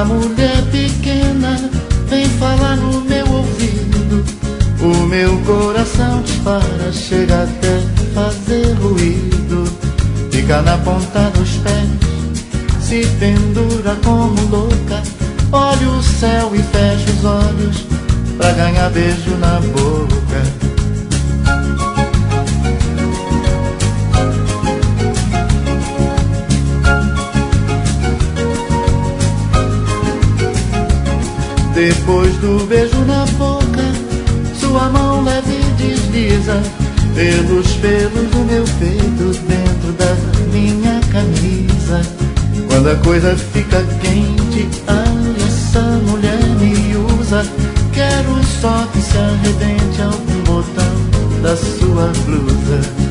Uma mulher pequena vem falar no meu ouvido. O meu coração dispara, chega até fazer ruído. Fica na ponta dos pés, se pendura como louca. Olha o céu e fecha os olhos pra ganhar beijo na boca. Depois do beijo na boca, sua mão leve desliza pelos pelos do meu peito, dentro da minha camisa. Quando a coisa fica quente, ai, essa mulher me usa. Quero só que se arrebente algum botão da sua blusa.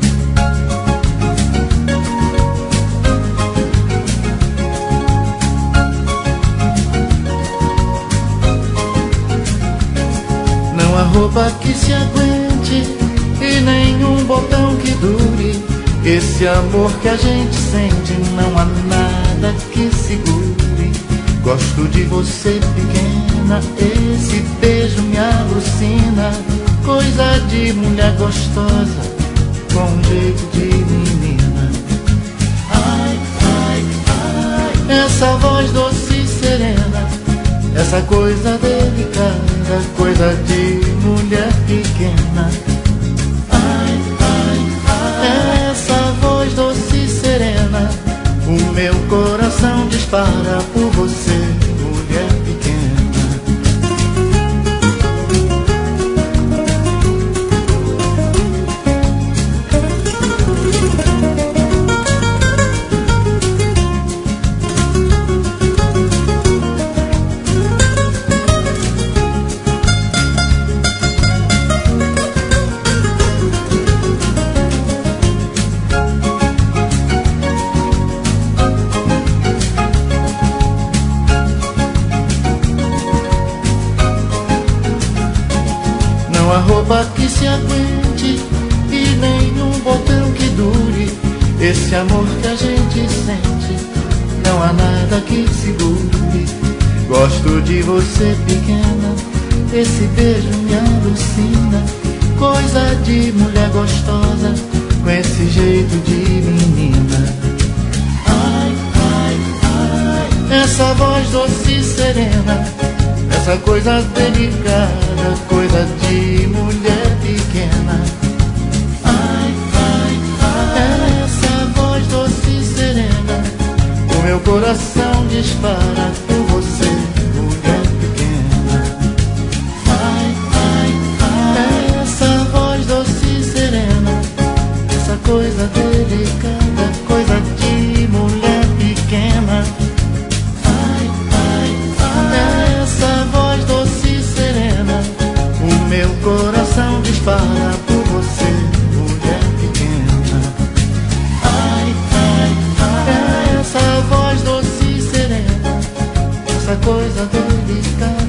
Não há roupa que se aguente e nenhum botão que dure esse amor que a gente sente. Não há nada que segure. Gosto de você pequena, esse beijo me alucina. Coisa de mulher gostosa, com jeito de menina. Ai, ai, ai, essa voz doce e serena, essa coisa delicada, coisa de mulher pequena. Ai, ai, ai, essa voz doce e serena, o meu coração dispara por você, mulher pequena. Não há roupa que se aguente e nenhum botão que dure esse amor que a gente sente. Não há nada que segure. Gosto de você pequena, esse beijo me alucina. Coisa de mulher gostosa, com esse jeito de menina. Ai, ai, ai, essa voz doce e serena, essa coisa delicada, coisa de mulher pequena. Ai, ai, ai, essa voz doce e serena, o meu coração dispara por você, mulher pequena. Ai, ai, ai, essa voz doce e serena, essa coisa delicada, coisa de mulher pequena. Meu coração dispara por você, mulher pequena. Ai, ai, ai, essa voz doce e serena, essa coisa delicada.